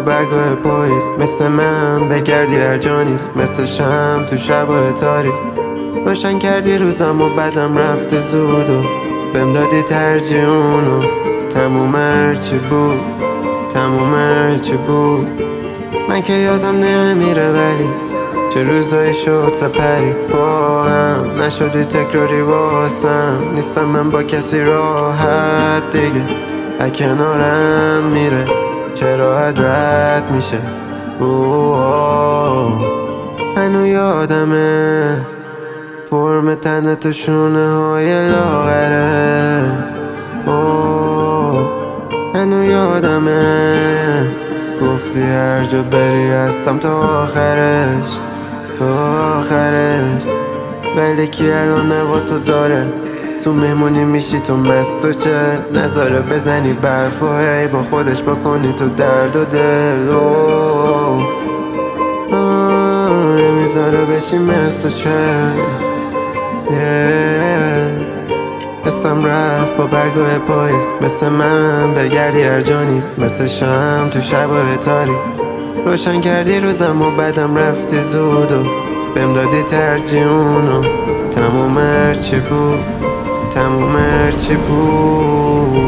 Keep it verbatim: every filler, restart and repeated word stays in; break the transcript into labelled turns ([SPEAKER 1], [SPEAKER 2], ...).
[SPEAKER 1] برگاه پاییز. مثل من بگردی هر جا نیست، مثل شم تو شبای تاریک. روشن کردی روزم و بدم رفته زود و بهم دادی ترجیح اونو. تموم هرچی بود، تموم هرچی بود. من که یادم نمیره ولی چه روزایی شد سپری با هم. نشدی تکراری واسم، نیستم من با کسی راحت دیگه. از کنارم میره چه راحت رد میشه. هنو یادمه فرم تنه تو شونه های لاغره. هنو یادمه گفتی هر جا بری هستم تا آخرش، آخرش. ولی کی الان نوا تو داره؟ تو مهمونی میشی تو مست و چه نظاره بزنی برف و هی با خودش بکنی تو درد و دل. میذاره بشی مست و چه قسم رفت با برگاه پاییز. مثل من بگردی هر جا نیست، مثل شم تو شبای تاریک. روشن کردی روزم و بدم رفتی زود و بهم دادی ترجیح اونو. تموم هرچی بود، تموم هرچی بود.